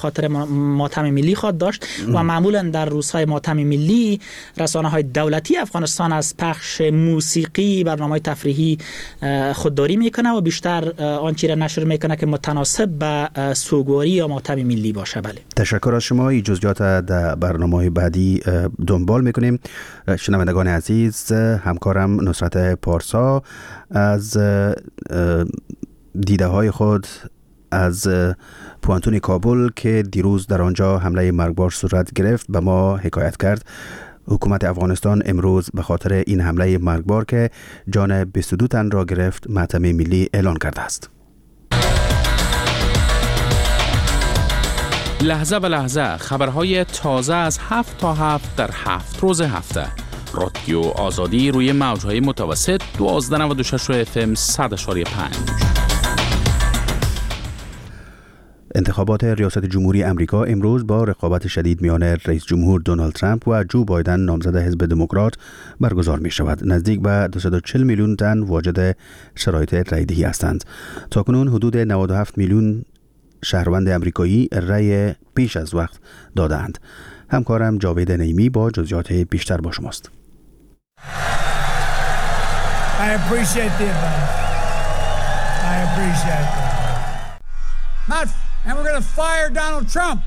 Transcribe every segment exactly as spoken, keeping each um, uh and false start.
خاطر ماتم ملی خود داشت و معمولا در روزهای ماتم ملی رسانه‌های دولتی افغانستان از پخش موسیقی، برنامه‌های تفریحی خودداری میکنه و بیشتر آنچه را نشر میکنه که متناسب به سوگواری یا ماتم ملی باشه. بله. تشکر از شما. این جزئیات در برنامه‌های بعدی دنبال میکنیم. شنوندگان عزیز، همکارم نصرت پارسا از دیده های خود از پوانتون کابل که دیروز در آنجا حمله مرگبار صورت گرفت به ما حکایت کرد. حکومت افغانستان امروز به خاطر این حمله مرگبار که جان بیست و دو تن را گرفت ماتم ملی اعلان کرده است. لحظه به لحظه خبرهای تازه از هفت تا هفت در هفت روز هفته. رادیو آزادی روی موجهای متوسط دوازده نود و شش اف ام صد و پنج. انتخابات ریاست جمهوری امریکا امروز با رقابت شدید میان رئیس جمهور دونالد ترامپ و جو بایدن نامزد حزب دموکرات برگزار می شود. نزدیک به دویست و چهل میلیون تن واجد شرایط رایدهی هستند. تاکنون حدود نود و هفت میلیون شهروند امریکایی رأی پیش از وقت دادند. همکارم جاوید نعیمی با جزئیات بیشتر با شماست. I appreciate the advice. I appreciate it. Not, and we're going to fire Donald Trump.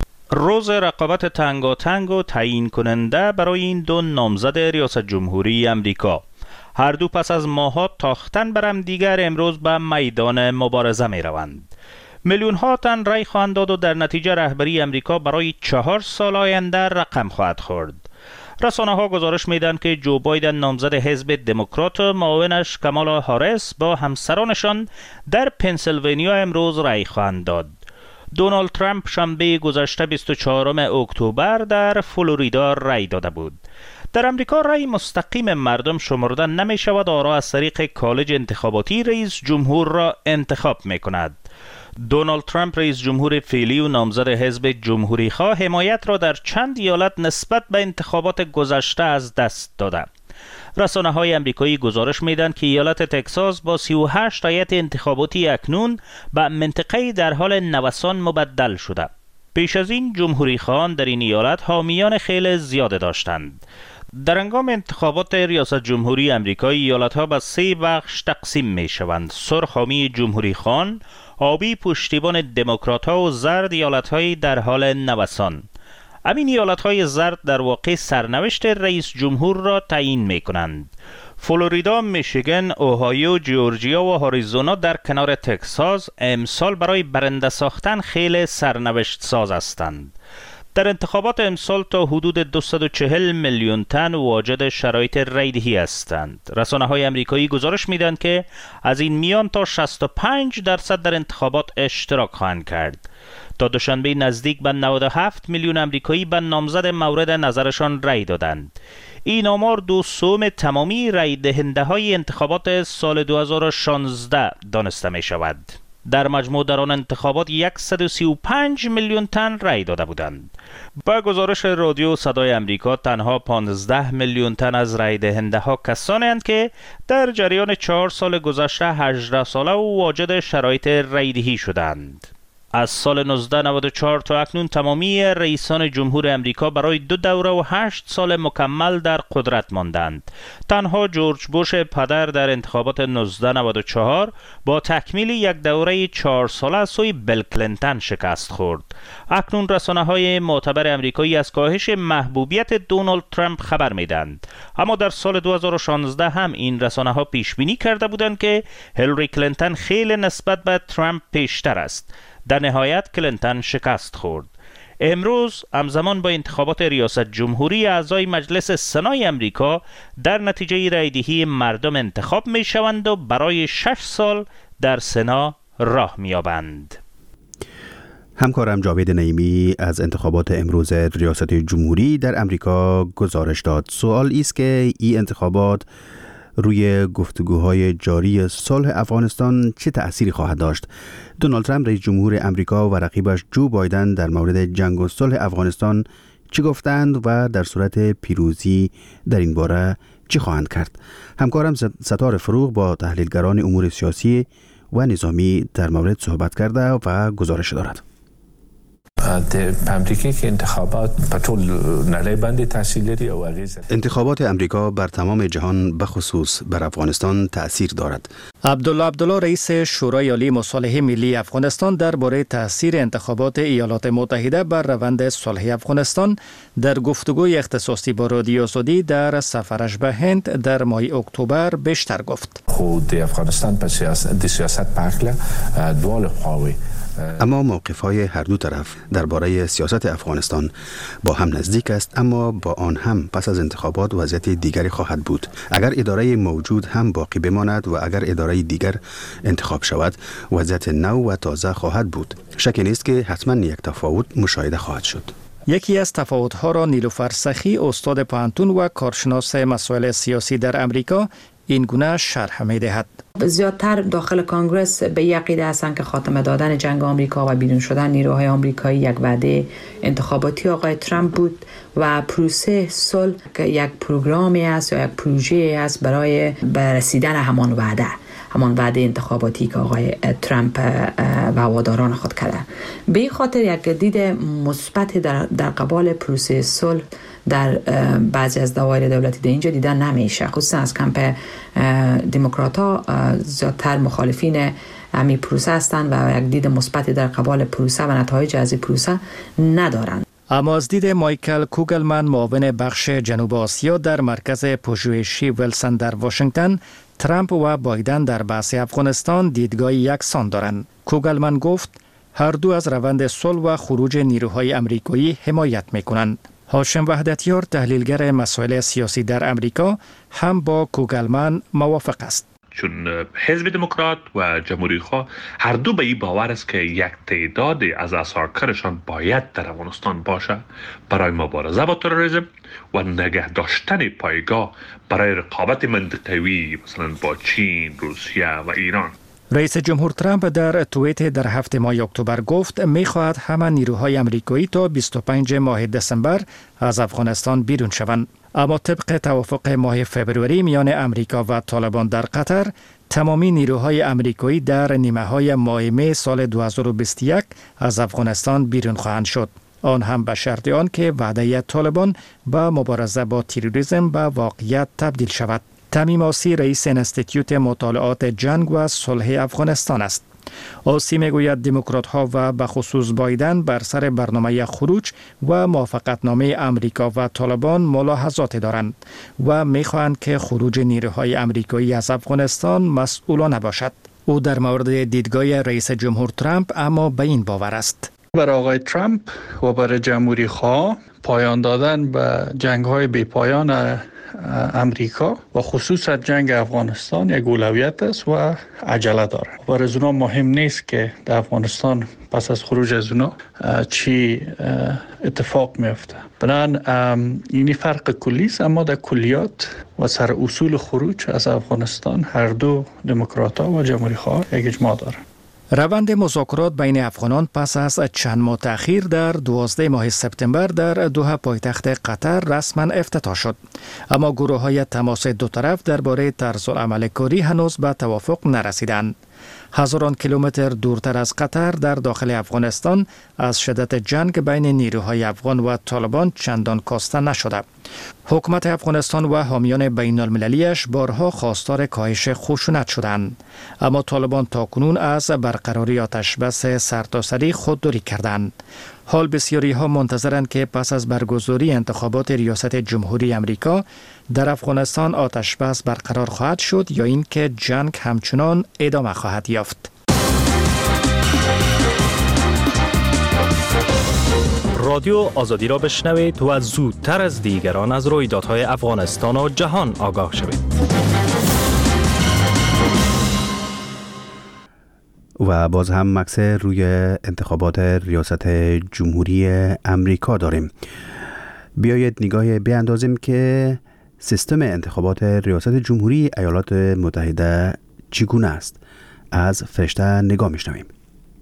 روز رقابت تنگاتنگ و تعیین کننده برای این دو نامزد ریاست جمهوری امریکا. هر دو پس از ماه‌ها تاختن بر هم دیگر امروز به میدان مبارزه می روند. میلیون ها تن رای خواهند داد و در نتیجه رهبری امریکا برای چهار سال آینده رقم خواهد خورد. رسانه ها گزارش میدن که جو بایدن نامزد حزب دموکرات و معاونش کامالا هاریس با همسرانشان در پنسیلوانیا امروز رای خواهند داد. دونالد ترامپ شنبه گذشته بیست و چهارم اکتبر در فلوریدا رای داده بود. در امریکا رای مستقیم مردم شمرده نمی شود، آرا از طریق کالج انتخاباتی رئیس جمهور را انتخاب می کند. دونالد ترامپ رئیس جمهور فعلی و نامزد حزب جمهوری خواه حمایت را در چند ایالت نسبت به انتخابات گذشته از دست داده. رسانه های امریکایی گزارش میدن که ایالت تگزاس با سی و هشت هیئت انتخاباتی اکنون به منطقه در حال نوسان مبدل شده. پیش از این جمهوری خواهان در این ایالت حامیان خیلی زیاده داشتند. در هنگام انتخابات ریاست جمهوری امریکا ایالت ها به سه بخش تقسیم می شوند: سرخ حامی جمهوری خواهان، آبی پشتیبان دموکرات ها و زرد ایالت های در حال نوسان. همین ایالت های زرد در واقع سرنوشت رئیس جمهور را تعیین می کنند. فلوریدا، میشیگن، اوهایو، جورجیا و آریزونا در کنار تگزاس امسال برای برنده ساختن خیلی سرنوشت ساز هستند. در انتخابات امسال تا حدود دویست و چهل میلیون تن واجد شرایط رایدهی هستند. رسانه های امریکایی گزارش میدن که از این میان تا شصت و پنج درصد در انتخابات اشتراک خواهند کرد. تا دوشنبه نزدیک به نود و هفت میلیون امریکایی به نامزد مورد نظرشان رای دادند. این آمار دو سوم تمامی رای دهنده های انتخابات سال دو هزار و شانزده دانسته می شود. در مجموع در آن انتخابات صد و سی و پنج میلیون تن رای داده بودند. با گزارش رادیو صدای امریکا تنها پانزده میلیون تن از رای دهنده ها کسانی اند که در جریان چهار سال گذشته هجده ساله و واجد شرایط رایدهی شدند. از سال نوزده نود و چهار تا اکنون تمامی رئیسان جمهور امریکا برای دو دوره و هشت سال مکمل در قدرت ماندند. تنها جورج بوش پدر در انتخابات نوزده نود و چهار با تکمیل یک دوره چهار ساله از سوی بیل کلینتون شکست خورد. اکنون رسانه های معتبر امریکایی از کاهش محبوبیت دونالد ترامپ خبر میدند. اما در سال دو هزار و شانزده هم این رسانه ها پیش بینی کرده بودند که هیلاری کلینتون خیلی نسبت به ترامپ پیشتر است. در نهایت کلینتون شکست خورد. امروز همزمان با انتخابات ریاست جمهوری اعضای مجلس سنای امریکا در نتیجه رایدهی مردم انتخاب می شوند و برای شش سال در سنا راه می یابند. همکارم جاوید نعیمی از انتخابات امروز ریاست جمهوری در امریکا گزارش داد. سوال است که این انتخابات روی گفتگوهای جاری صلح افغانستان چه تأثیری خواهد داشت؟ دونالد ترامپ رئیس جمهور امریکا و رقیبش جو بایدن در مورد جنگ و صلح افغانستان چه گفتند و در صورت پیروزی در این باره چه خواهند کرد؟ همکارم ستار فروغ با تحلیلگران امور سیاسی و نظامی در مورد صحبت کرده و گزارش دارد. امریکایی که انتخابات په ټول نړۍ باندې تاثیر لري او اغیز انتخابات امریکا بر تمام جهان بخصوص بر افغانستان تأثیر دارد. عبدالله عبدالله رئیس شورای عالی مصالحه ملی افغانستان درباره تاثیر انتخابات ایالات متحده بر روند صلح افغانستان در گفتگوی اختصاصی با رادیو آزادی در سفرش به هند در ماه اکتبر بیشتر گفت. خود افغانستان په سیاست د سیاست په اړه دوه خواوې اما موقف‌های هر دو طرف درباره سیاست افغانستان با هم نزدیک است، اما با آن هم پس از انتخابات وضعیت دیگری خواهد بود. اگر اداره موجود هم باقی بماند و اگر اداره دیگر انتخاب شود، وضعیت نو و تازه خواهد بود. شکی نیست که حتما یک تفاوت مشاهده خواهد شد. یکی از تفاوت‌ها را نیلوفر سخی، استاد پانتون و کارشناس مسائل سیاسی در امریکا، این گونه شرح می‌دهد. زیادتر داخل کانگرس به یک عقیده هستند که خاتمه دادن جنگ آمریکا و بیرون شدن نیروهای آمریکایی یک وعده انتخاباتی آقای ترامپ بود و پروسه صلح که یک پروگرامی است یا یک پروژه است برای رسیدن همان وعده همان وعده انتخاباتی که آقای ترامپ و هواداران خود کرده. به این خاطر یک دید مثبت در در قبال پروسه صلح در بعضی از دوایر دولتی در اینجا دیدن نمیشه، خصوصا از کمپ دموکرات‌ها زیادتر مخالفین همین پروسه هستند و یک دید مثبت در قبال پروسه و نتایج از این پروسه ندارند. اما از دید مایکل کوگلمن، معاون بخش جنوب آسیا در مرکز پژوهشی ویلسون در واشنگتن، ترامپ و بایدن در بحث افغانستان دیدگاه یکسان دارند. کوگلمن گفت هر دو از روند صلح و خروج نیروهای آمریکایی حمایت می‌کنند. هاشم وحدتیار، تحلیلگر مسائل سیاسی در امریکا، هم با کوگلمن موافق است. چون حزب دموکرات و جمهوری خواه هر دو به این باور است که یک تعداد از اثارکارشان باید در افغانستان باشه برای مبارزه با تروریسم و نگه داشتن پایگاه برای رقابت منطقوی مثلا با چین، روسیه و ایران. رئیس جمهور ترامپ در توییت در هفته ماه اکتبر گفت می‌خواهد همه نیروهای آمریکایی تا بیست و پنجم ماه دسامبر از افغانستان بیرون شوند. اما طبق توافق ماه فوریه میان امریکا و طالبان در قطر، تمامی نیروهای آمریکایی در نیمه‌های ماه می سال دو هزار و بیست و یک از افغانستان بیرون خواهند شد. آن هم به شرط آن که وعده طالبان با مبارزه با تروریسم به واقعیت تبدیل شود. تمیم آسی، رئیس انستیتیوت مطالعات جنگ و صلح افغانستان است. آسی میگوید دموکرات ها و به خصوص بایدن بر سر برنامه خروج و موافقتنامه امریکا و طالبان ملاحظات دارند و میخواهند که خروج نیروهای آمریکایی از افغانستان مسئولانه باشد. او در مورد دیدگاه رئیس جمهور ترامپ اما به این باور است. برای آقای ترامپ و برای جمهوری خواه پایان دادن به جنگ های بی پایان امریکا و خصوصا جنگ افغانستان یک اولویت است و عجله داره. برای از اونا مهم نیست که در افغانستان پس از خروج از اونا چی اتفاق میفته. بنابراین اینی فرق کلی است، اما در کلیات و سر اصول خروج از افغانستان هر دو دموکرات‌ها و جمهوری خواه یک اجماع داره. روند مذاکرات بین افغانان پس از چند ماه تأخیر در دوازده ماه سپتامبر در دوحه پایتخت قطر رسما افتتاح شد. اما گروه‌های تماس دو طرف درباره طرزالعمل کاری هنوز به توافق نرسیدند. هزاران کیلومتر دورتر از قطر در داخل افغانستان از شدت جنگ بین نیروهای افغان و طالبان چندان کاسته نشده. حکومت افغانستان و حامیان بین المللیش بارها خواستار کاهش خشونت شدند، اما طالبان تاکنون از برقراری آتش بس سرتاسری خودداری کردند. حال بسیاری ها منتظرند که پس از برگزاری انتخابات ریاست جمهوری امریکا در افغانستان آتش بس برقرار خواهد شد یا اینکه جنگ همچنان ادامه خواهد یافت. رادیو آزادی را بشنوید و زودتر از دیگران از رویدادهای افغانستان و جهان آگاه شوید. و باز هم مکس روی انتخابات ریاست جمهوری امریکا داریم. بیایید نگاه بیاندازیم که سیستم انتخابات ریاست جمهوری ایالات متحده چگونه است. از فرشته نگاه میشنویم.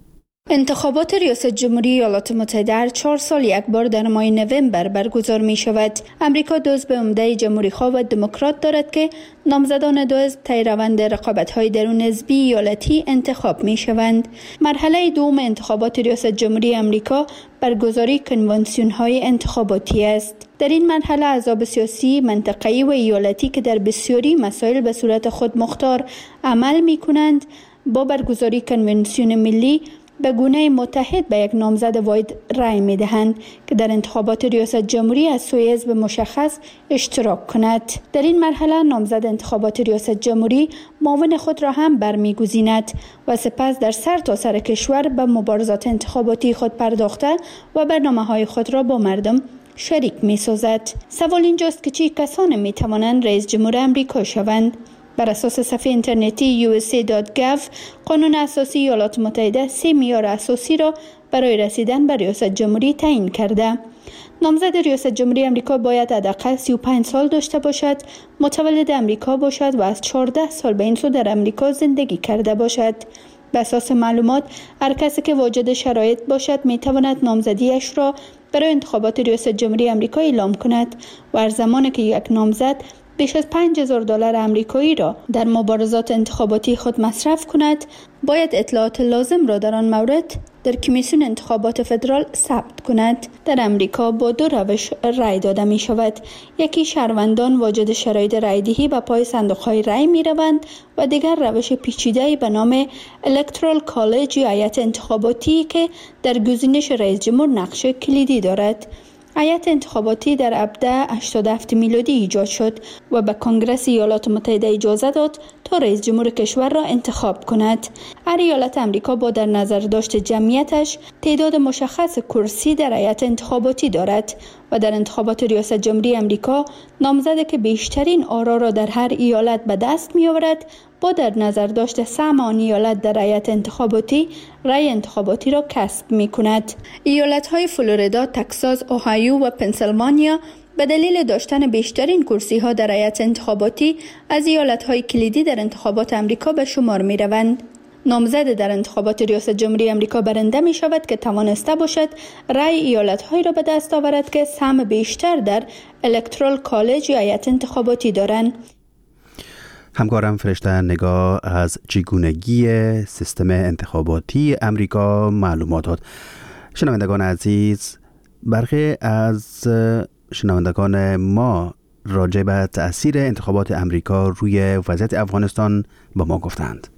انتخابات ریاست جمهوری ایالات متحده هر چهار سال یک بار در ماه نوامبر برگزار می شود. امریکا دو حزب عمده جمهوری‌خواه و دموکرات دارد که نامزدان دو حزب طی روند رقابت‌های درون حزبی ایالتی انتخاب می شوند. مرحله دوم انتخابات ریاست جمهوری امریکا برگزاری کنوانسیون‌های انتخاباتی است. در این مرحله احزاب سیاسی منطقه‌ای و ایالتی که در بسیاری مسائل به صورت خود مختار عمل می کنند با برگزاری کنوانسیون ملی به گونه متحد به یک نامزد واحد رای می دهند که در انتخابات ریاست جمهوری از سوی حزب مشخص اشتراک کند. در این مرحله نامزد انتخابات ریاست جمهوری معاون خود را هم برمیگزیند و سپس در سر تا سر کشور به مبارزات انتخاباتی خود پرداخته و برنامه‌های خود را با مردم شریک می سازد. سوال اینجاست که چه کسانی می توانند رئیس جمهور امریکا شوند؟ بر اساس صفحه اینترنتی یو اس ای دات گاو قانون اساسی ایالات متحده سه معیار اساسی را برای رسیدن به ریاست جمهوری تعیین کرده. نامزد ریاست جمهوری امریکا باید حداقل سی و پنج سال داشته باشد، متولد امریکا باشد و از چهارده سال به این سو در امریکا زندگی کرده باشد. به اساس معلومات هر کسی که واجد شرایط باشد می تواند نامزدیش را برای انتخابات ریاست جمهوری امریکا اعلام کند و هر زمانی که یک نامزد بیش از پنج هزار دلار آمریکایی را در مبارزات انتخاباتی خود مصرف کند، باید اطلاعات لازم را در آن مورد در کمیسیون انتخابات فدرال ثبت کند. در امریکا با دو روش رای داده می شود. یکی شهروندان واجد شرایط رایدهی به پای صندوق‌های رای می روند و دیگر روش پیچیده‌ای به نام الکترال کالج یا هیئت انتخاباتی که در گزینش رئیس جمهور نقش کلیدی دارد. هیئت انتخاباتی در ابدا هشتاد و هفت میلادی ایجاد شد و به کنگره ایالات متحده اجازه داد تا رئیس جمهور کشور را انتخاب کند. هر ایالت امریکا با در نظر داشت جمعیتش تعداد مشخص کرسی در هیئت انتخاباتی دارد و در انتخابات ریاست جمهوری امریکا نامزدی که بیشترین آرا را در هر ایالت به دست می آورد با در نظر داشت سهم آن ایالت در هیئت انتخاباتی رای انتخاباتی را کسب می کند. ایالت‌های فلوریدا، تگزاس، اوهایو و پنسیلوانیا به دلیل داشتن بیشترین کرسی ها در هیئت انتخاباتی از ایالت‌های کلیدی در انتخابات امریکا به شمار می روند. نامزد در انتخابات ریاست جمهوری امریکا برنده می شود که توانسته باشد رای ایالت‌هایی را به دست آورد که سهم بیشتر در الکترال کالج یا هیئت انتخاباتی دارند. همکارم فرشته نگاه از چگونگی سیستم انتخاباتی امریکا معلومات داد. شنوندگان عزیز، برخی از شنوندگان ما راجع به تأثیر انتخابات امریکا روی وضعیت افغانستان با ما گفتند.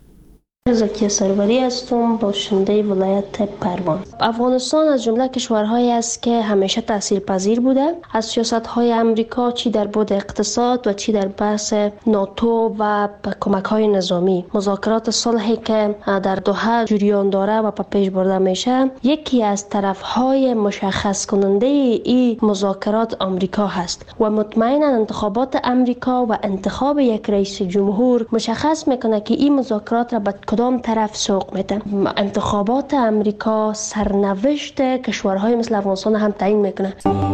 زکی سروری هستم، باشنده ولایت پروان. افغانستان از جمله کشورهایی است که همیشه تاثیرپذیر بوده از سیاست‌های امریکا، چی در بعد اقتصاد و چی در بحث ناتو و کمک‌های نظامی. مذاکرات صلحی که در دوحه جریان داره و په پیش برده میشه، یکی از طرف‌های مشخص کننده این مذاکرات امریکا هست و مطمئنا انتخابات امریکا و انتخاب یک رئیس جمهور مشخص میکنه که این مذاکرات را به کدام طرف سوق میده. انتخابات امریکا سرنوشت کشورهای مثل افغانستان هم تعیین میکنه.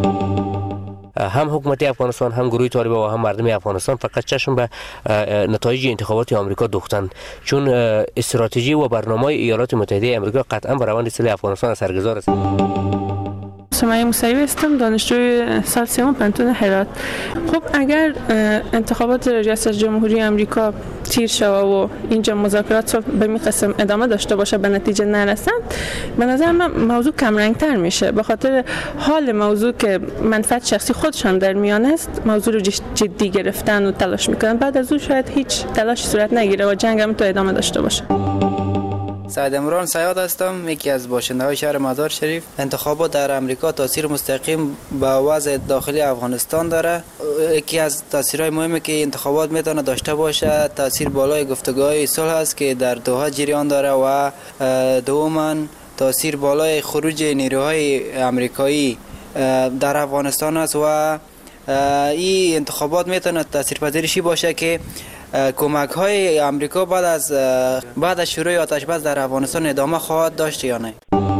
هم حکومت افغانستان، هم گروه طالبان و هم مردم افغانستان فقط چشم به نتایج انتخابات آمریکا دوختند، چون استراتژی و برنامه ایالات متحده آمریکا قطعا بر روند اصلاح افغانستان اثرگذار است. سمیه موسوی هستم، دانشجوی سال سوم پنتون هرات. خب اگر انتخابات ریاست جمهوری آمریکا تیر شود و اینجا مذاکرات رو به این قسم ادامه داشته باشه به نتیجه نرسند، به نظر من موضوع کم رنگ تر میشه، به خاطر حال موضوع که منفعت شخصی خودشان در میان است موضوع رو جدی گرفتن و تلاش میکنن، بعد از اون شاید هیچ تلاش صورت نگیره و جنگ هم تو ادامه داشته باشه. سعید امران سیاد هستم، یکی از باشنده‌های شهر مزار شریف. انتخابات در امریکا تاثیر مستقیم به وضع داخلی افغانستان داره. یکی از تاثیرهای مهمی که انتخابات میتونه داشته باشه تاثیر بالای گفتگوهای صلح است که در دوحه جریان داره و دوما تاثیر بالای خروج نیروهای امریکایی در افغانستان است و این انتخابات میتونه تاثیرپذیرشی باشه که کمک های امریکا بعد از بعد از شروع آتش بس در افغانستان ادامه خواهد داشت یا نه.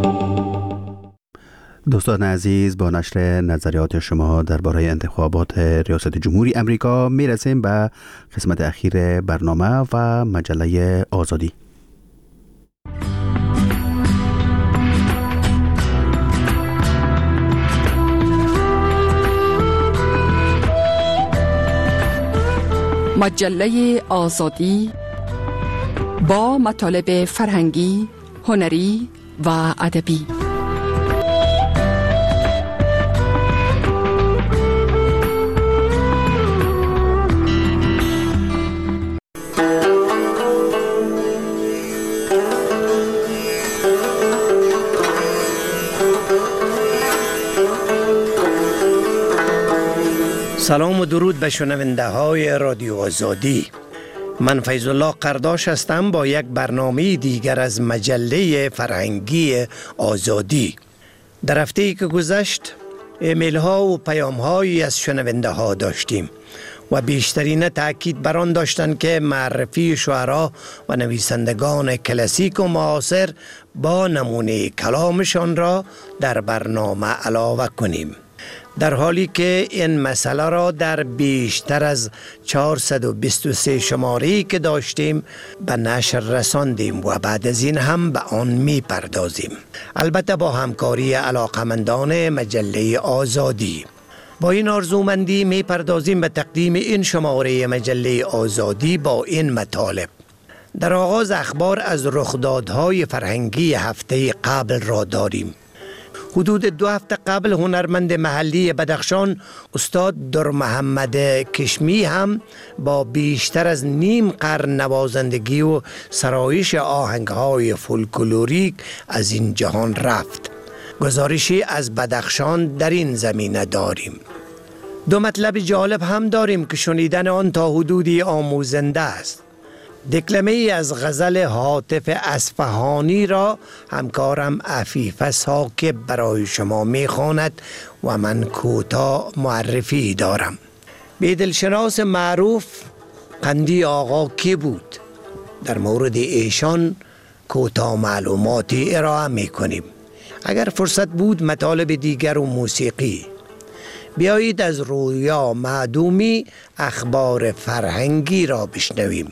دوستان عزیز، با نشر نظریات شما درباره انتخابات ریاست جمهوری امریکا میرسیم به قسمت اخیر برنامه و مجله آزادی. مجله آزادی با مطالب فرهنگی، هنری و ادبی. سلام و درود به شنونده های رادیو آزادی. من فیض الله قرداش هستم با یک برنامه دیگر از مجله فرهنگی آزادی. در هفته‌ای که گذشت ایمیل ها و پیام هایی از شنونده ها داشتیم و بیشترین تأکید بر آن داشتند که معرفی شعرا و نویسندگان کلاسیک و معاصر با نمونه کلامشان را در برنامه علاوه کنیم، در حالی که این مسئله را در بیشتر از چهارصد و بیست و سه شماره‌ای که داشتیم به نشر رساندیم و بعد از این هم به آن می پردازیم، البته با همکاری علاقمندان مجله آزادی. با این آرزومندی می پردازیم به تقدیم این شماره مجله آزادی با این مطالب. در آغاز اخبار از رخدادهای فرهنگی هفته قبل را داریم. حدود دو هفته قبل هنرمند محلی بدخشان استاد در محمد کشمی هم با بیشتر از نیم قرن نوازندگی و سرایش آهنگهای فولکلوریک از این جهان رفت. گزارشی از بدخشان در این زمینه داریم. دو مطلب جالب هم داریم که شنیدن آن تا حدودی آموزنده است. دکلمه ای از غزل حاطف اصفهانی را همکارم عفیفه ثاقب برای شما میخواند و من کوتاه معرفی دارم. بیدلشناس معروف قندی آقا کی بود؟ در مورد ایشان کوتاه معلوماتی ارائه میکنیم. اگر فرصت بود مطالب دیگر و موسیقی. بیایید از رویا معدومی اخبار فرهنگی را بشنویم.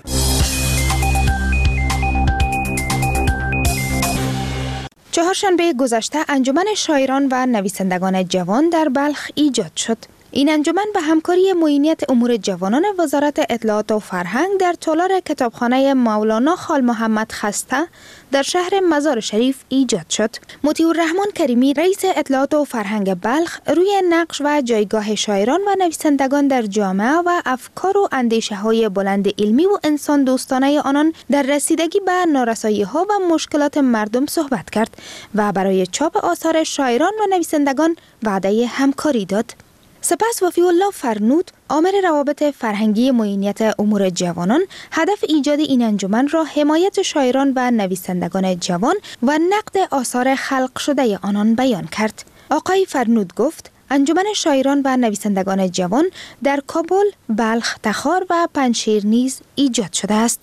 چهارشنبه گذشته انجمن شاعران و نویسندگان جوان در بلخ ایجاد شد. این انجمن به همکاری معینیت امور جوانان وزارت اطلاعات و فرهنگ در تالار کتابخانه مولانا خال محمد خسته در شهر مزار شریف ایجاد شد. مطیع الرحمن کریمی رئیس اطلاعات و فرهنگ بلخ روی نقش و جایگاه شاعران و نویسندگان در جامعه و افکار و اندیشه های بلند علمی و انسان دوستانه آنان در رسیدگی به نارسایی ها و مشکلات مردم صحبت کرد و برای چاپ آثار شاعران و نویسندگان وعده همکاری داد. سپس وفی الله فرنود، آمر روابط فرهنگی معینیت امور جوانان، هدف ایجاد این انجمن را حمایت شاعران و نویسندگان جوان و نقد آثار خلق شده آنان بیان کرد. آقای فرنود گفت انجمن شاعران و نویسندگان جوان در کابل، بلخ، تخار و پنجشیر نیز ایجاد شده است.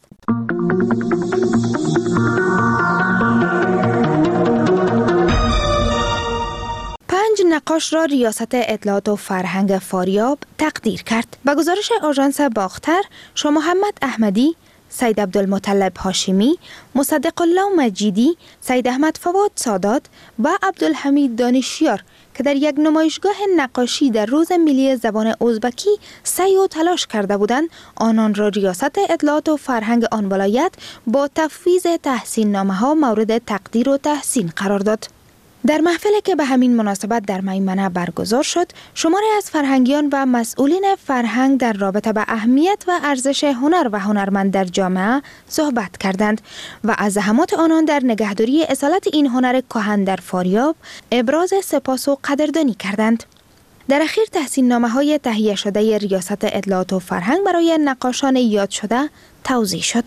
پنج نقاش را ریاست اطلاعات و فرهنگ فاریاب تقدیر کرد. به گزارش آژانس باختر، شاه محمد احمدی، سید عبدالمطلب هاشمی، مصدق الله مجیدی، سید احمد فواد سادات و عبدالحمید دانشیار که در یک نمایشگاه نقاشی در روز ملی زبان ازبکی سعی و تلاش کرده بودند، آنان را ریاست اطلاعات و فرهنگ آن ولایت با تفویض تحسین نامه ها مورد تقدیر و تحسین قرار داد. در محفلی که به همین مناسبت در میمنه برگزار شد، شماری از فرهنگیان و مسئولین فرهنگ در رابطه به اهمیت و ارزش هنر و هنرمند در جامعه صحبت کردند و از زحمات آنان در نگهداری اصالت این هنر کهن در فاریاب ابراز سپاس و قدردانی کردند. در اخیر تحسین نامه های تهیه شده ریاست اطلاعات و فرهنگ برای نقاشان یاد شده توزیع شد.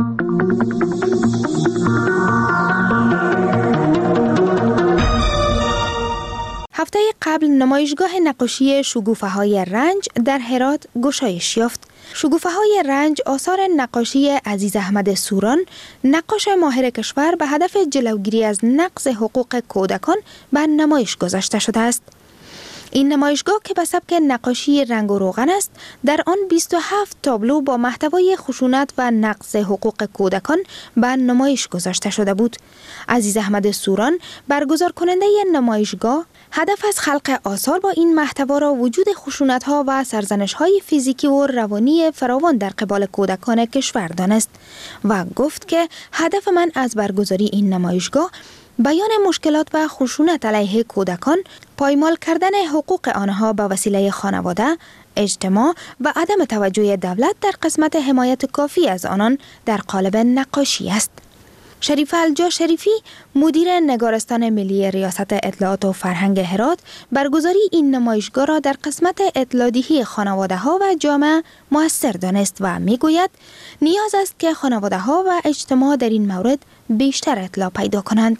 هفته قبل نمایشگاه نقاشی شگوفه های رنج در هرات گشایش یافت. شگوفه های رنج آثار نقاشی عزیز احمد سوران، نقاش ماهر کشور، به هدف جلوگیری از نقض حقوق کودکان به نمایش گذاشته شده است. این نمایشگاه که به سبک نقاشی رنگ و روغن است، در آن بیست و هفت تابلو با محتوای خشونت و نقض حقوق کودکان به نمایش گذاشته شده بود. عزیز احمد سوران، برگزار کننده نمایشگاه، هدف از خلق آثار با این محتوا را وجود خشونت‌ها و سرزنش‌های فیزیکی و روانی فراوان در قبال کودکان کشور دانست و گفت که هدف من از برگزاری این نمایشگاه بیان مشکلات و خشونت علیه کودکان، پایمال کردن حقوق آنها به وسیله خانواده، اجتماع و عدم توجه دولت در قسمت حمایت کافی از آنان در قالب نقاشی است. شریف الجا شریفی، مدیر نگارستان ملی ریاست اطلاعات و فرهنگ هرات، برگزاری این نمایشگاه را در قسمت اطلاع‌دهی خانواده‌ها و جامعه مؤثر دانست و می‌گوید نیاز است که خانواده‌ها و اجتماع در این مورد بیشتر اطلاع پیدا کنند.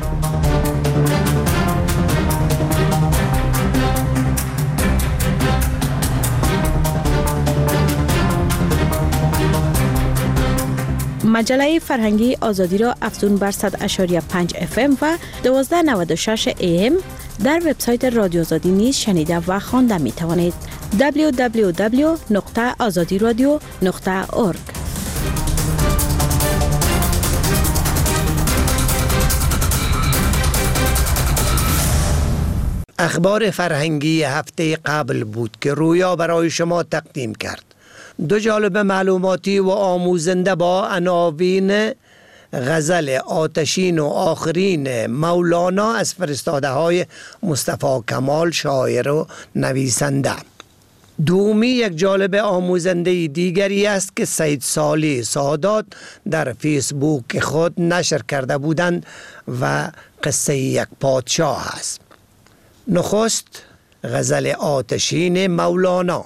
مجله فرهنگی آزادی را افزون بر صد اشاری پنج اف ام و دوازده نود و شش ای ام در وبسایت رادیو آزادی نیز شنیده و خوانده می توانید. دبلیو دبلیو دبلیو نقطه آزادی رادیو نقطه اورگ. اخبار فرهنگی هفته قبل بود که رویا برای شما تقدیم کرد. دو جالب معلوماتی و آموزنده با عناوین غزل آتشین و آخرین مولانا از فرستاده های مصطفی کمال، شاعر و نویسنده. دومی یک جالب آموزنده دیگری است که سید صالح سادات در فیسبوک خود نشر کرده بودند و قصه یک پادشاه است. نخست غزل آتشین مولانا.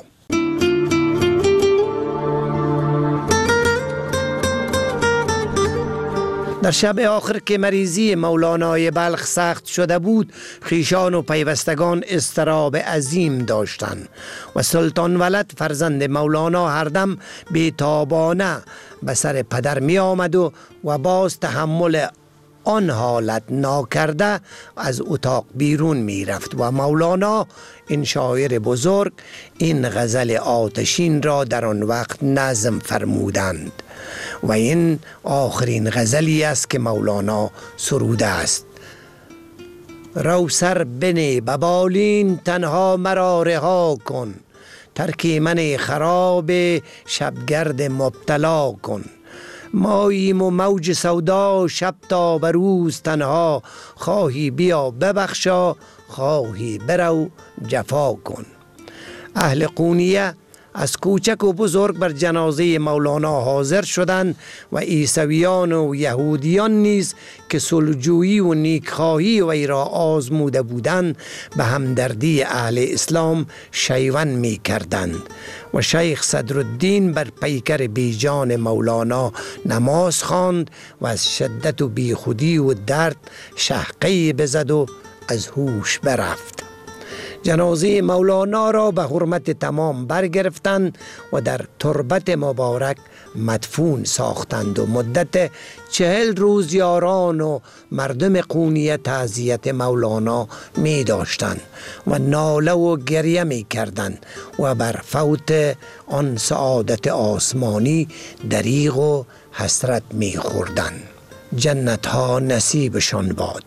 در شب آخر که مریضی مولانای بلخ سخت شده بود، خویشان و پیوستگان اضطراب عظیم داشتند و سلطان ولد فرزند مولانا هر دم بی‌تابانه به سر پدر می آمد و, و باز تحمل آن حالت ناکرده از اتاق بیرون می رفت و مولانا، این شاعر بزرگ، این غزل آتشین را در آن وقت نظم فرمودند و این آخرین غزلی است که مولانا سروده است. رو سر بنه ببالین تنها مرا رها کن، ترک من خراب شبگرد مبتلا کن. ماییم و موج سودا شب تا بروز تنها، خواهی بیا ببخشا خواهی برو جفا کن. اهل قونیه از کوچک و بزرگ بر جنازه مولانا حاضر شدند و عیسویان و یهودیان نیز که صلح‌جویی و نیکخواهی وی را آزموده بودند به همدردی اهل اسلام شیون می کردند و شیخ صدرالدین بر پیکر بیجان مولانا نماز خواند و از شدت و بیخودی و درد شهقه بزد و از هوش برفت. جنازه مولانا را به حرمت تمام برگرفتند و در تربت مبارک مدفون ساختند و مدت چهل روز یاران و مردم قونیه تعزیت مولانا می داشتند و ناله و گریه می کردند و بر فوت آن سعادت آسمانی دریغ و حسرت می خوردند. جنت ها نصیبشان باد.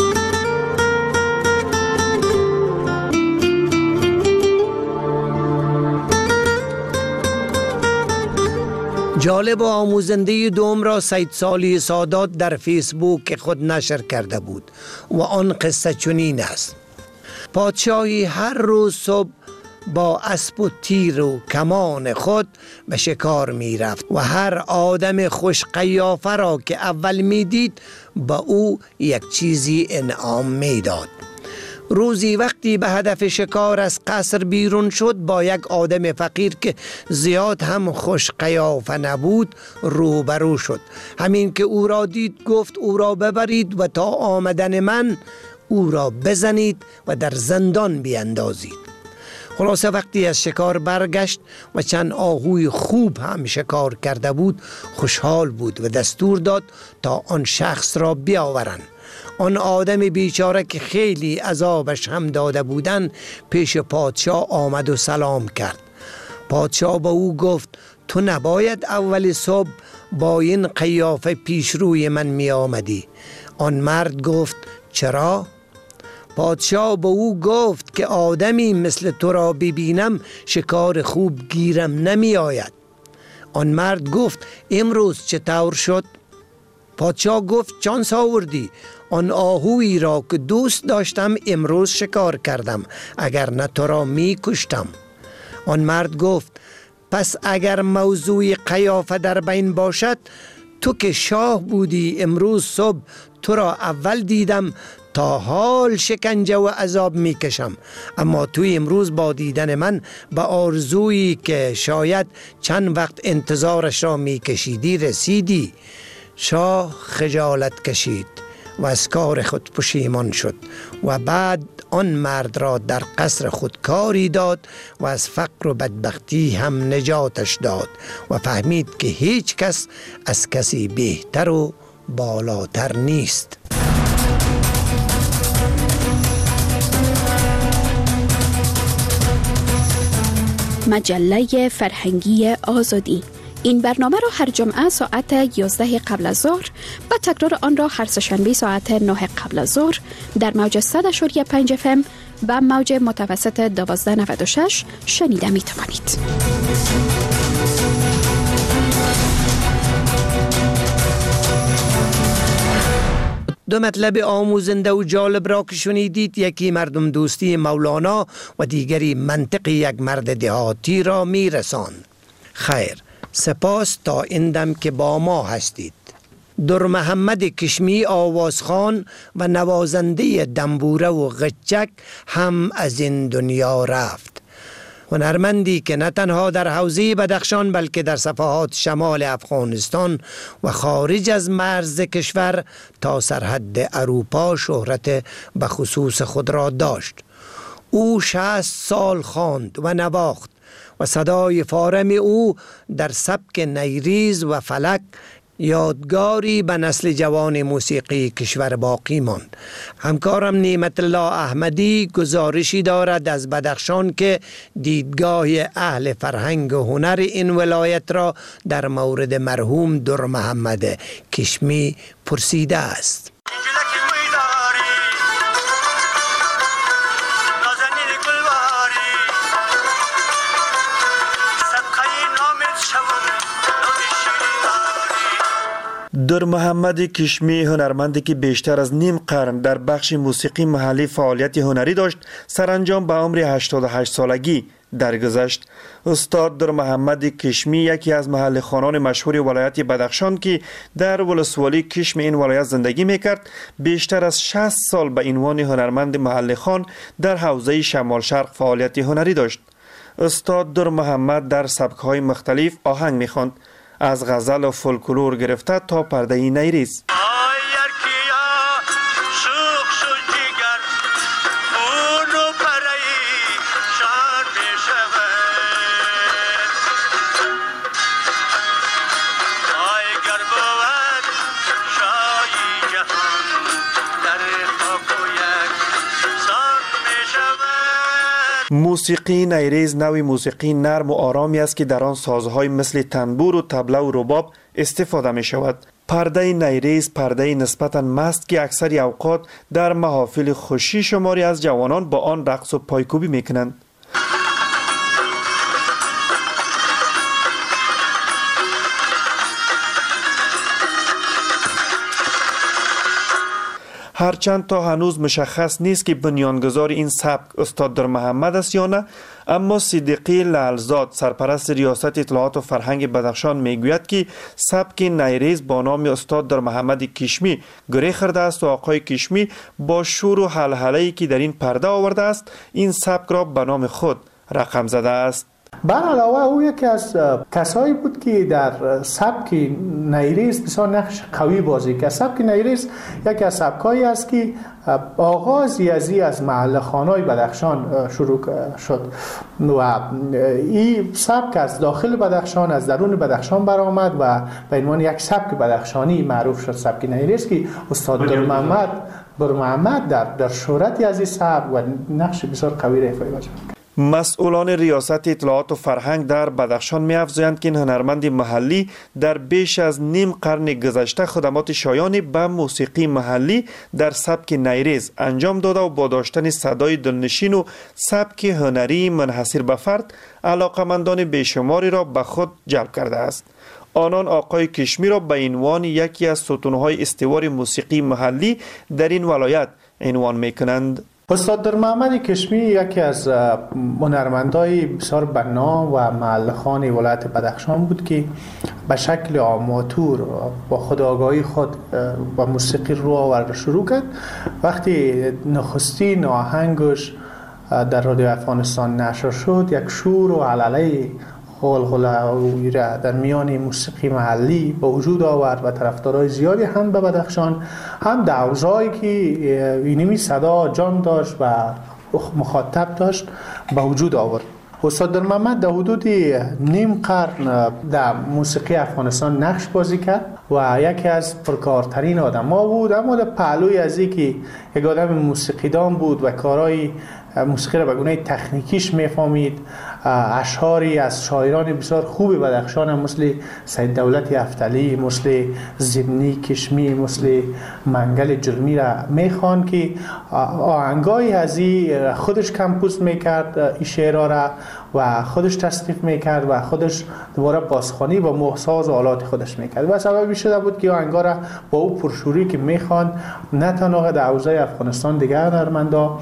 جالب و آموزنده دوم را سید صالح سادات در فیسبوک خود نشر کرده بود و آن قصه چنین است. پادشاهی هر روز صبح با اسب و تیر و کمان خود به شکار می رفت و هر آدم خوش قیافه را که اول می دید با او یک چیزی انعام می داد. روزی وقتی به هدف شکار از قصر بیرون شد با یک آدم فقیر که زیاد هم خوش قیافه نبود روبرو شد. همین که او را دید گفت او را ببرید و تا آمدن من او را بزنید و در زندان بیندازید. خلاصه وقتی از شکار برگشت و چند آهوی خوب هم شکار کرده بود خوشحال بود و دستور داد تا آن شخص را بیاورند. آن آدم بیچاره که خیلی عذابش هم داده بودند پیش پادشاه آمد و سلام کرد. پادشاه با او گفت تو نباید اول صبح با این قیافه پیش روی من می آمدی. آن مرد گفت چرا؟ پادشاه با او گفت که آدمی مثل تو را ببینم شکار خوب گیرم نمی آید. آن مرد گفت امروز چطور شد؟ پادشاه گفت چانس آوردی. آن آهویی را که دوست داشتم امروز شکار کردم، اگر نه تو را می کشتم. آن مرد گفت پس اگر موضوع قیافه در بین باشد، تو که شاه بودی امروز صبح تو را اول دیدم تا حال شکنجه و عذاب می کشم، اما تو امروز با دیدن من به آرزویی که شاید چند وقت انتظارش را می کشیدی رسیدی. شاه خجالت کشید و از کار خود پشیمان شد و بعد آن مرد را در قصر خود کاری داد و از فقر و بدبختی هم نجاتش داد و فهمید که هیچ کس از کسی بهتر و بالاتر نیست. مجله فرهنگی آزادی. این برنامه را هر جمعه ساعت یازده قبل از ظهر و تکرار آن را هر سه‌شنبه ساعت نه قبل از ظهر در موج صد و پنج اف ام و موج متوسط دوازده نود و شش شنیده می توانید. دو مطلب آموزنده و جالب را که شنیدید، یکی مردم دوستی مولانا و دیگری منطق یک مرد دهاتی را می رساند. خیر، سپاس تا این دم که با ما هستید. در محمد کشمی آوازخان و نوازنده دنبوره و غچک هم از این دنیا رفت. هنرمندی که نه تنها در حوزه بدخشان بلکه در صفحات شمال افغانستان و خارج از مرز کشور تا سرحد اروپا شهرت به خصوص خود را داشت. او شصت سال خواند و نواخت و صدای فارم او در سبک نیریز و فلک یادگاری به نسل جوان موسیقی کشور باقی ماند. همکارم نعمت الله احمدی گزارشی دارد از بدخشان که دیدگاه اهل فرهنگ و هنر این ولایت را در مورد مرحوم در محمد کشمی پرسیده است. در محمد کشمی هنرمندی که بیشتر از نیم قرن در بخش موسیقی محلی فعالیت هنری داشت، سرانجام به عمر هشتاد و هشت سالگی درگذشت. استاد در محمد کشمی یکی از محل خوانان مشهور ولایت بدخشان که در ولسوالی کشم این ولایت زندگی میکرد، بیشتر از شصت سال به عنوان هنرمند محل خوان در حوزه شمال شرق فعالیت هنری داشت. استاد در محمد در سبک‌های مختلف آهنگ می‌خواند، از غزل و فولکلور گرفته تا پرده نیریز. موسیقی نیریز نوعی موسیقی نرم و آرامی است که در آن سازهای مثل تنبور و طبله و رباب استفاده می شود. پرده نیریز پرده نسبتاً مست که اکثر اوقات در محافل خوشی شماری از جوانان با آن رقص و پایکوبی می کنند. هرچند تا هنوز مشخص نیست که بنیانگذار این سبک استاد در محمد است یا نه، اما صدیقی لعلزاد سرپرست ریاست اطلاعات و فرهنگ بدخشان میگوید که سبک نیریز با نام استاد در محمد کشمی گره خورده است و آقای کشمی با شور و هلهله‌ای که در این پرده آورده است این سبک را به نام خود رقم زده است. بر علاوه او یکی از کسایی بود که در سبک نیریز بسیار نقش قوی بازی کرد. سبک نیریز یکی از سبکایی است که آغازی ازی از محل خانه‌های بدخشان شروع شد و این سبک از داخل بدخشان، از درون بدخشان برآمد و به عنوان یک سبک بدخشانی معروف شد، سبک نیریز که استاد در محمد بر محمد در در شهرتی از این سبک و نقش بسیار قوی را ایفا کرد. مسئولان ریاست اطلاعات و فرهنگ در بدخشان می‌افزایند که این هنرمند محلی در بیش از نیم قرن گذشته خدمات شایانی به موسیقی محلی در سبک نیریز انجام داده و با داشتن صدای دلنشین و سبک هنری منحصر به فرد علاقمندان بیشماری را به خود جلب کرده است. آنان آقای کشمی را به عنوان یکی از ستونهای استوار موسیقی محلی در این ولایت عنوان می‌کنند. استاد در محمد کشمی یکی از هنرمندای بسیار بنا و محل خان ولایت بدخشان بود که به شکل آماتور با خودآگاهی خود با موسیقی رو آورد شروع کرد. وقتی نخستین آهنگش در رادیو افغانستان نشر شد، یک شور و علله غلغله در میان موسیقی محلی به وجود آورد و طرفدارای زیادی هم به بدخشان، هم در حوزه‌ای که اینمی صدا جان داشت و مخاطب داشت به وجود آورد. استاد در محمد در حدود نیم قرن در موسیقی افغانستان نقش بازی کرد و یکی از پرکارترین آدم ها بود، اما در پهلوی از این که یک آدم موسیقیدان بود و کارهای موسیقی را به گونه تکنیکیش میفهمید. اشعاری از شاعران بسیار خوب بدخشان هم مثل سید دولت افتلی، مثل زمنی کشمی، مثل منگل جرمی را میخوان که آهنگای ازی خودش کمپوز میکرد این شعرها را و خودش تصنیف میکرد و خودش دوباره بازخوانی با محساز و آلات خودش میکرد و سببی شده بود که آهنگا را با او پرشوری که میخوان نه تنها در حوزه افغانستان دیگر هنرمندا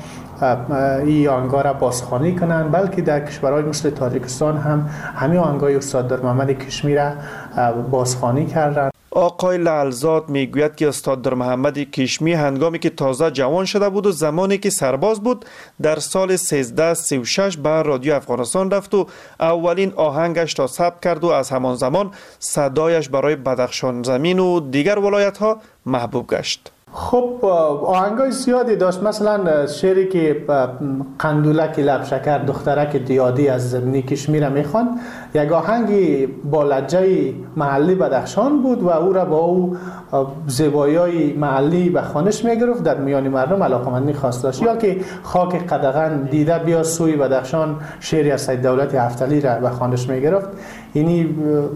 این آهنگا را بازخوانی کنند، بلکه در کشورهای مثل تاجیکستان هم همین آهنگای استاد در محمد کشمی را بازخوانی کردند. آقای لعلزاد میگوید که استاد در محمد کشمی هنگامی که تازه جوان شده بود و زمانی که سرباز بود در سال سیزده سی و شش به رادیو افغانستان رفت و اولین آهنگش را ثبت کرد و از همان زمان صدایش برای بدخشان زمین و دیگر ولایت ها محبوب گشت. خب آهنگای زیادی داشت، مثلا شعری که قندولک لب شکر دخترک دیادی از زمینی کشمیر میخوان، یک آهنگی با لهجه محلی بدخشان بود و او را با او زیبایی‌های محلی به خوانش میگرفت، در میان مردم علاقمندی خاص داشت. یا که خاک قدغن دیده بیا سوی بدخشان، شعری از سید دولت افتلی را به خوانش میگرفت. یعنی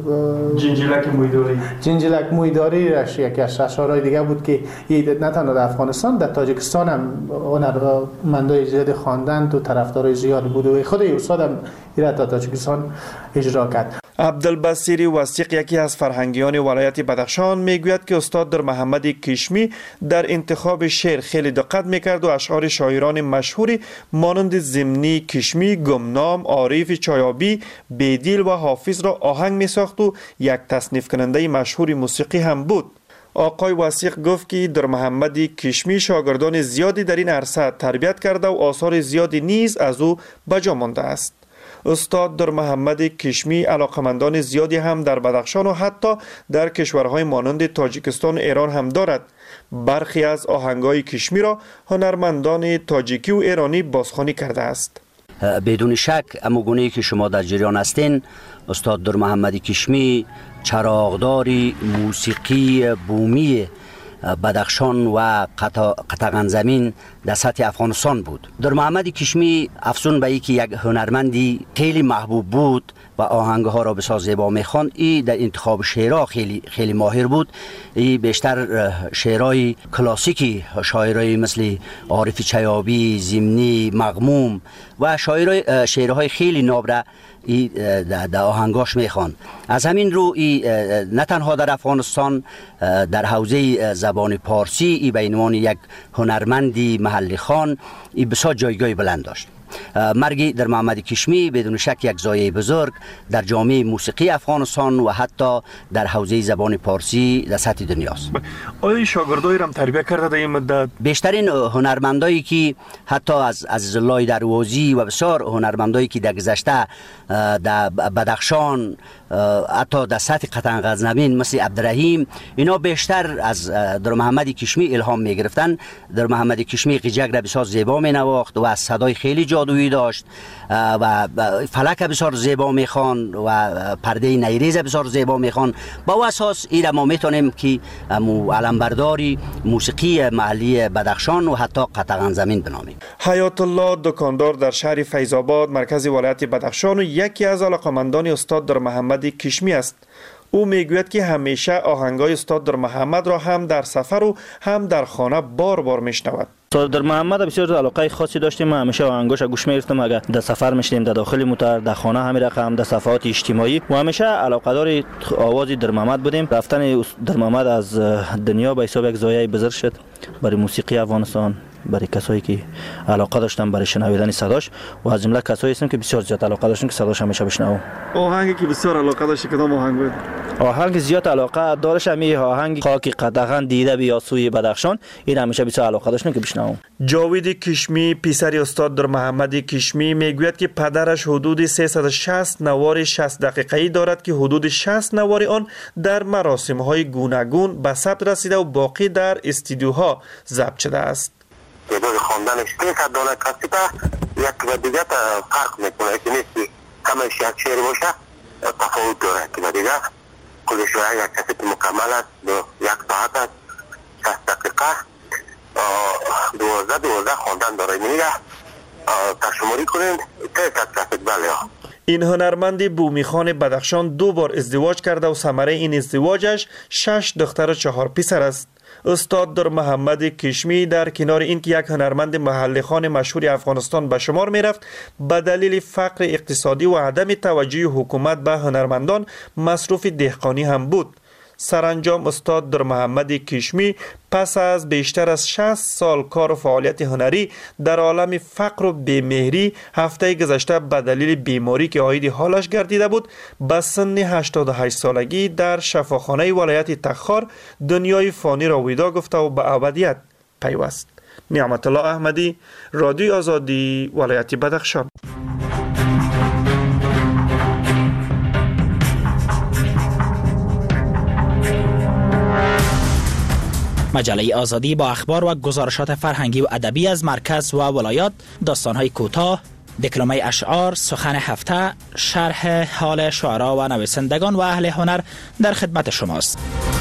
جنجلک مویداری جنجلک مویداری راش یکی از اشعارهای دیگه بود که نه تنها در افغانستان، در تاجیکستان هم هنرمندای زیاد خواندند و طرفدارای زیاد بود و خود استاد هم این را در تاجیکستان اجرا کرد. عبدالبصیر وثیق یکی از فرهنگیان ولایت بدخشان میگوید که استاد در محمد کشمی در انتخاب شعر خیلی دقت میکرد و اشعار شاعران مشهوری مانند زمنی کشمی، گمنام، عارف چایابی، بیدیل و حافظ را آهنگ میساخت و یک تصنیف کننده مشهور موسیقی هم بود. آقای وثیق گفت که در محمد کشمی شاگردان زیادی در این عرصه تربیت کرده و آثار زیادی نیز از او بجا مانده است. استاد در محمد کشمی علاقمندان زیادی هم در بدخشان و حتی در کشورهای مانند تاجیکستان و ایران هم دارد. برخی از آهنگای کشمی را هنرمندان تاجیکی و ایرانی بازخوانی کرده است. بدون شک اما گونه‌ای که شما در جریان هستین، استاد در محمد کشمی چراغداری موسیقی بومی بدخشان و قطغن زمین در سطح افغانستان بود. در محمد کشمی افزون به اینکه یک هنرمندی خیلی محبوب بود و آهنگها را بسیار زیبا میخواند، ای در انتخاب شعرها خیلی خیلی ماهر بود. ای بیشتر شعرهای کلاسیکی شاعرای مثل عارف چیابی، زمنی، مغموم و شاعرای شعرهای خیلی ناب را ای در آهنگاش میخوان. از همین رو ای نه تنها در افغانستان در حوزه زبان پارسی ای به عنوان یک هنرمندی محلی خان ای بسیار جایگاه بلند داشت. مرگ در محمد کشمی بدون شک یک زایه بزرگ در جامعه موسیقی افغانستان و حتی در حوزه زبان پارسی در سطح دنیاست. آیا شاگردایی را تربیت کرده در این مدت؟ بیشترین هنرمندایی که حتی از از الله دروازی و بسیار هنرمندایی که در گذشته در بدخشان حتی در سطح قطن غزنوین مثل عبدالرحیم، اینا بیشتر از در محمد کشمی الهام می گرفتن. در محمد کشمی قیجک را بسیار زیبا می نواخت و صدای خیلی جادویی داشت و فلک بسیار زیبا می خوان و پرده نیریز بسیار زیبا می خوان. با اساس این ما میتونیم که علمبرداری موسیقی محلی بدخشان و حتی قطن غزنوین بنامیم. حیات الله دکاندار در شهر فیض‌آباد مرکز ولایت بدخشان و یکی از علاقمندان استاد در محمد کشمی است. او میگوید که همیشه آهنگای استاد در محمد را هم در سفر و هم در خانه بار بار میشنود. در محمد بسیار علاقه خاصی داشتیم. ما همیشه آهنگاش گوش می‌گرفتم. اگر در سفر میشدیم در داخل موتور، در خانه همین رقم، در صفحات اجتماعی و همیشه علاقه‌دار آوازی در محمد بودیم. رفتن در محمد از دنیا به حساب یک زایه بزرگ شد برای موسیقی افغانستان، برای کسایی که علاقه داشتن برای شنیدن صداش و از جمله کسایی هستیم که بسیار زیاد علاقه داشتن که صداش همیشه بشنوم. آهنگی که بسیار علاقه داشتی کدام آهنگ بود؟ آهنگ زیاد علاقه داشتم می آهنگ خاک قدغن دیده بیا سوی بدخشان، این همیشه بسیار علاقه داشتم که بشنوم. جاوید کشمی پسر استاد در محمد کشمی میگوید که پدرش حدود سیصد و شصت نوار شصت دقیقه‌ای دارد که حدود شصت نوار آن در مراسم‌های گوناگون به ثبت رسیده و باقی در استودیوها ضبط شده است. تعداد خواندنش سیصد دانه کسیده یک و دیگه فرق میکنه که نیست همه یک شعر باشه تفاوت داره که و دیگه کل شعر یک کسیت مکمل است یک ساعت است شصت دقیقه دوازده دوازده خواندن داره میگه تشماری کنید سیصد کسیت بله. این هنرمند بومیخان بدخشان دو بار ازدواج کرده و ثمره این ازدواجش شش دختر و چهار پسر است. استاد در محمد کشمی در کنار اینکه یک هنرمند محلی خان مشهور افغانستان به شمار می رفت، به دلیل فقر اقتصادی و عدم توجه حکومت به هنرمندان مصروف دهقانی هم بود. سرانجام استاد در محمد کشمی پس از بیشتر از شصت سال کار و فعالیت هنری در عالم فقر و بیمهری هفته گذشته به دلیل بیماری که عاید حالش گردیده بود به سن هشتاد و هشت سالگی در شفاخانه ولایت تخار دنیای فانی را ویدا گفته و به ابدیت پیوست. نعمت الله احمدی، رادیوی آزادی، ولایت بدخشان. مجله آزادی با اخبار و گزارشات فرهنگی و ادبی از مرکز و ولایات، داستان‌های کوتاه، دکلمه اشعار، سخن هفته، شرح حال شعرا و نویسندگان و اهل هنر در خدمت شماست.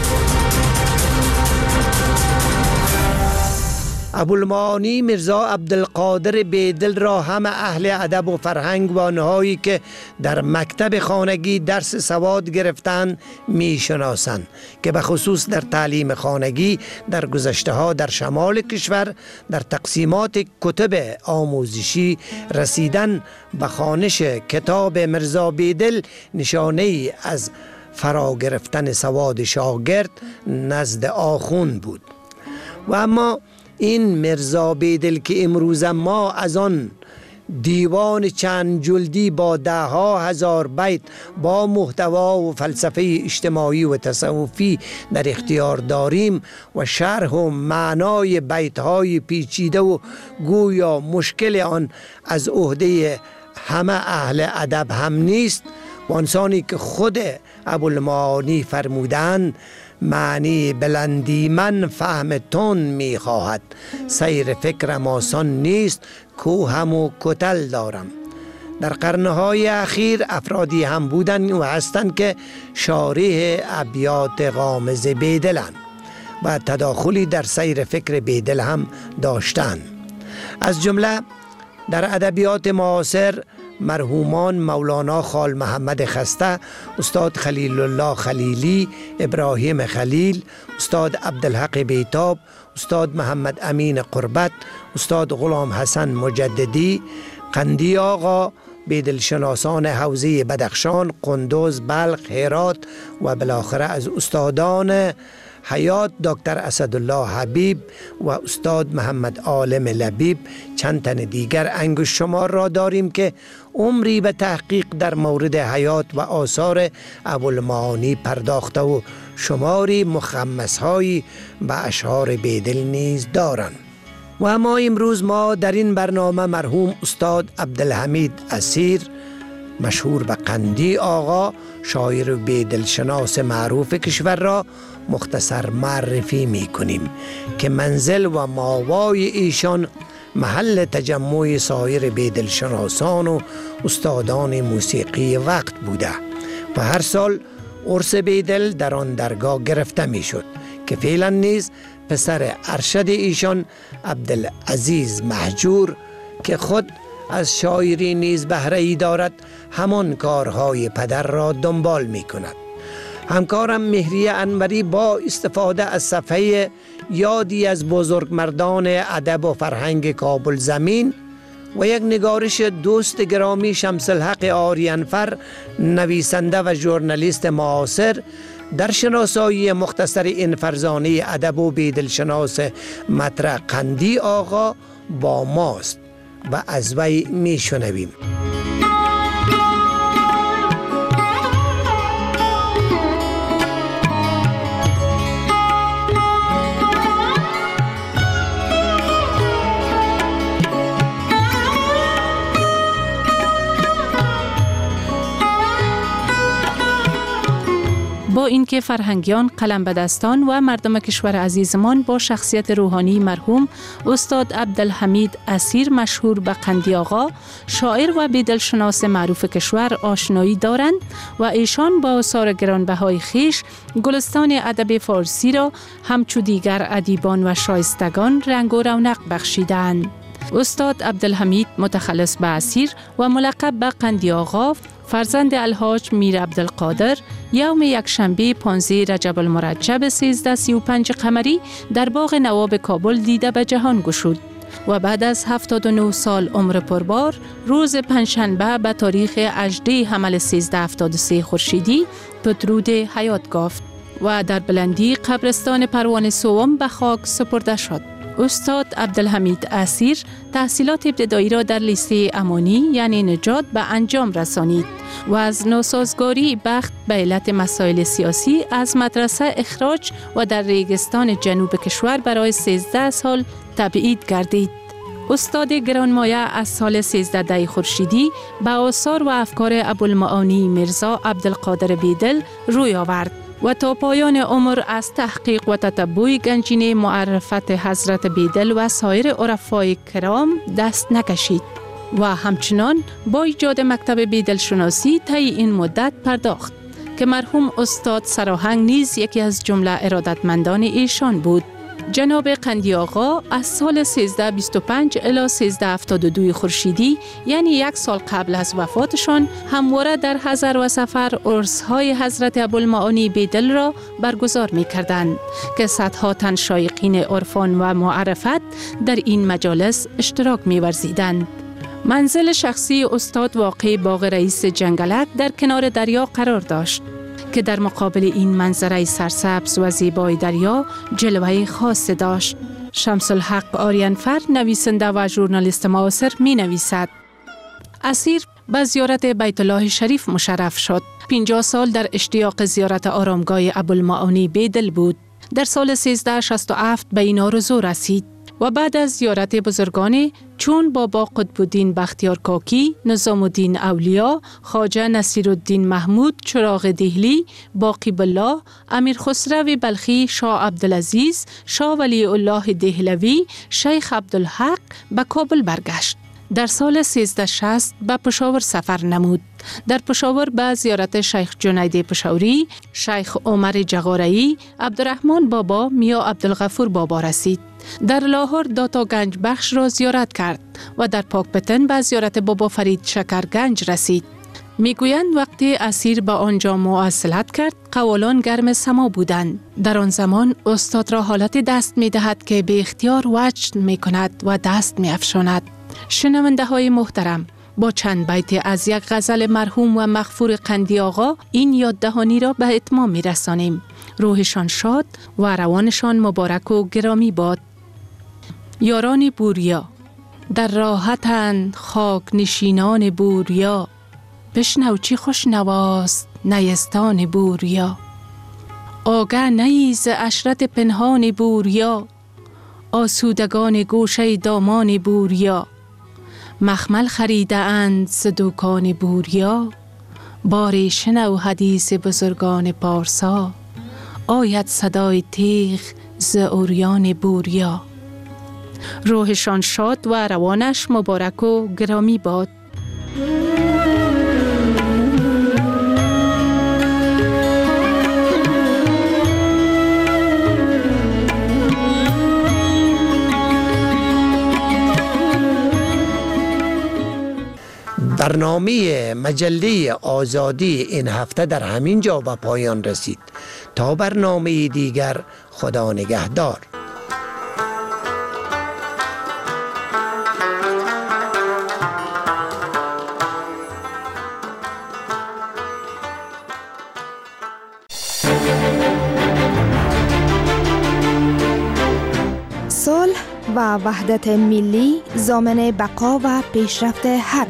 ابوالمعانی میرزا عبدالقادر بیدل را همه اهل ادب و فرهنگ و آنهایی که در مکتب خانگی درس سواد گرفتن میشناسند که به خصوص در تعلیم خانگی در گذشته ها در شمال کشور در تقسیمات کتب آموزشی رسیدن به خوانش کتاب میرزا بیدل نشانه ای از فرا گرفتن سواد شاگرد نزد آخوند بود. و اما این میرزا بیدل که امروز ما از آن دیوان چند جلدی با ده ها هزار بیت با محتوا و فلسفه اجتماعی و تصوفی در اختیار داریم و شرح و معنای بیت های پیچیده و گویا مشکل آن از عهده همه اهل ادب هم نیست، و انسانی که خود ابوالمعانی فرمودند معنی بلندی من فهم تون می خواهد، سیر فکرم آسان نیست کوهم و کتل دارم. در قرنهای اخیر افرادی هم بودند و هستند که شارح ابیات غامض بیدلند و تداخلی در سیر فکر بیدل هم داشتند. از جمله در ادبیات معاصر مرحومان مولانا خال محمد خسته، استاد خلیل الله خلیلی، ابراهیم خلیل، استاد عبدالحق بیتاب، استاد محمد امین قربت، استاد غلام حسن مجددی، قندی آقا، بیدلشناسان حوزه بدخشان، قندوز، بلخ، هرات و بالاخره از استادان حیات دکتر اسدالله حبیب و استاد محمد عالم لبیب چند تن دیگر انگشت شمار را داریم که عمری به تحقیق در مورد حیات و آثار ابوالمعانی پرداخته و شماری مخمس‌هایی به اشعار بیدل نیز دارند. و اما امروز ما در این برنامه مرحوم استاد عبدالحمید اسیر مشهور به قندی آقا، شاعر و بیدلشناس معروف کشور را مختصر معرفی می کنیم که منزل و ماوای ایشان محل تجمع سایر بیدلشناسان و استادان موسیقی وقت بوده و هر سال عرس بیدل در آن درگاه گرفته می شد که فعلا نیز پسر ارشد ایشان عبدالعزیز مهجور که خود از شاعری نیز بهره ای دارد همان کارهای پدر را دنبال می کند. همکارم مهریه انوری با استفاده از صفحه یادی از بزرگمردان ادب و فرهنگ کابل زمین و یک نگارش دوست گرامی شمس الحق آریانفر نویسنده و ژورنالیست معاصر در شناسایی مختصر این فرزانه ادب و بیدلشناس مطرح قندی آقا با ماست و از وی می شنویم. با اینکه فرهنگیان، قلمبدستان و مردم کشور عزیزمان با شخصیت روحانی مرحوم استاد عبدالحمید اسیر مشهور به قندی آقا، شاعر و بیدلشناس معروف کشور آشنایی دارند و ایشان با آثار گرانبهای خویش گلستان ادب فارسی را همچو دیگر ادیبان و شایستگان رنگ و رونق بخشیدند. استاد عبدالحمید متخلص به اسیر و ملقب به قندی آقا، فرزند الحاج میر عبدالقادر، یوم یکشنبه پانزده رجب المرجب سیزده و سی و پنج قمری در باغ نواب کابل دیده به جهان گشود و بعد از هفتاد و نه سال عمر پربار روز پنجشنبه به تاریخ هجدهم حمل سیزده هفتاد و سه خورشیدی پدرود حیات یافت و در بلندی قبرستان پروان سوم به خاک سپرده شد. استاد عبدالحمید اسیر تحصیلات ابتدایی را در لیسه امانی یعنی نجات به انجام رسانید و از ناسازگاری بخت به علت مسائل سیاسی از مدرسه اخراج و در ریگستان جنوب کشور برای سیزده سال تبعید گردید. استاد گرانمایه از سال سیزده دی خورشیدی به آثار و افکار ابوالمعانی میرزا عبدالقادر بیدل روی آورد و تا پایان عمر از تحقیق و تتبع گنجینه معرفت حضرت بیدل و سایر عرفای کرام دست نکشید و همچنان با ایجاد مکتب بیدل شناسی طی این مدت پرداخت که مرحوم استاد سراهنگ نیز یکی از جمله ارادتمندان ایشان بود. جناب قندی آقا از سال سیزده بیست و پنج الی سیزده هفتاد و دو خورشیدی یعنی یک سال قبل از وفاتشان همواره در حضر و سفر عرس‌های حضرت ابوالمعانی بیدل را برگزار می کردند که صدها تن شایقین عرفان و معرفت در این مجالس اشتراک می ورزیدند. منزل شخصی استاد واقع باغ رئیس جنگلک در کنار دریا قرار داشت که در مقابل این منظره سرسبز و زیبای دریا جلوه خاص داشت. شمس الحق آریانفر نویسنده و ژورنالیست معاصر می نویسد: اسیر به زیارت بیت الله شریف مشرف شد. پنجاه سال در اشتیاق زیارت آرامگاه ابوالمعانی بیدل بود. در سال سیزده شصت و هفت به این آرزو رسید و بعد از زیارت بزرگانی چون بابا قطب‌الدین بختیار کاکی، نظام الدین اولیا، خواجه نصیرالدین محمود چراغ دهلی، باقی بالله، امیر خسرو بلخی، شاه عبدالعزیز، شاه ولی الله دهلوی، شیخ عبدالحق به کابل برگشت. در سال سیزده شصت به پشاور سفر نمود. در پشاور به زیارت شیخ جنید پشاوری، شیخ عمر جغارایی، عبدالرحمن بابا، میا عبدالغفور بابا رسید. در لاهور داتا گنج بخش را زیارت کرد و در پاکپتن به زیارت بابا فرید شکرگنج رسید. میگویند وقتی اسیر به آنجا مواصلت کرد قوالان گرم سما بودند. در آن زمان استاد را حالت دست می دهد که به اختیار وجد می کند و دست می افشاند. شنونده های محترم، با چند بیت از یک غزل مرحوم و مغفور قندی آقا این یاددهانی را به اتمام می رسانیم. روحشان شاد و روانشان مبارک و گرامی باد. یاران بوریا، در راحتند خاک نشینان بوریا، بشنو چی خوش نواست نیستان بوریا. آگه نیز عشرت پنهان بوریا، آسودگان گوشه دامان بوریا. مخمل خریده اند ز دکان بوریا، باری شنو حدیث بزرگان پارسا. آید صدای تیغ ز اوریان بوریا. روحشان شاد و روانش مبارک و گرامی باد. برنامه مجله آزادی این هفته در همین جا به پایان رسید. تا برنامه دیگر، خدا نگهدار. صلح و وحدت ملی ضامن بقا و پیشرفت هر